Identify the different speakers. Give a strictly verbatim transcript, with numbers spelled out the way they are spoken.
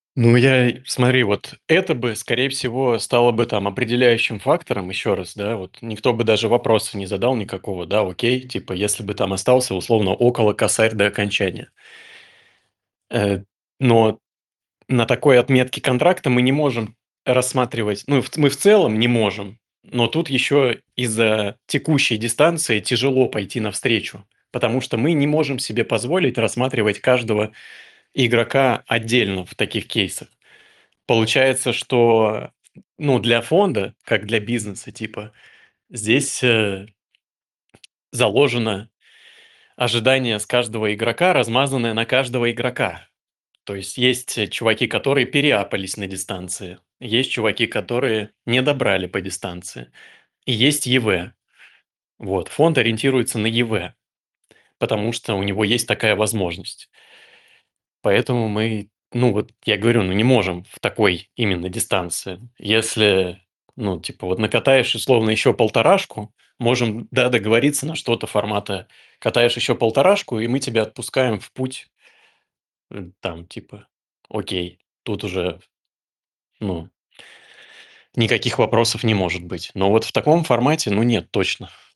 Speaker 1: Ну, я и смотри, вот это бы, скорее всего, стало бы там определяющим фактором, еще раз, да, вот никто бы даже вопроса не задал никакого, да, окей, типа, если бы там остался условно около косарь до окончания. Э, но на такой отметке контракта мы не можем рассматривать, ну, в ц мы в целом не можем, но тут еще из-за текущей дистанции тяжело пойти навстречу, потому что мы не можем себе позволить рассматривать каждого игрока отдельно в таких кейсах. Получается, что, ну, для фонда, как для бизнеса, типа, здесь, э, заложено ожидание с каждого игрока, размазанное на каждого игрока. То есть есть, э, чуваки, которые переапались на дистанции, есть чуваки, которые не добрали по дистанции, и есть ЕВ. Вот, фонд ориентируется на ЕВ, потому что у него есть такая возможность. Поэтому мы, ну вот я говорю, ну не можем в такой именно дистанции. Если, ну, типа, вот накатаешь условно еще полторашку, можем, да, договориться на что-то формата: катаешь еще полторашку, и мы тебя отпускаем в путь. М, там типа, окей, тут уже, ну никаких вопросов не может быть. Но вот в таком формате, ну нет, точно.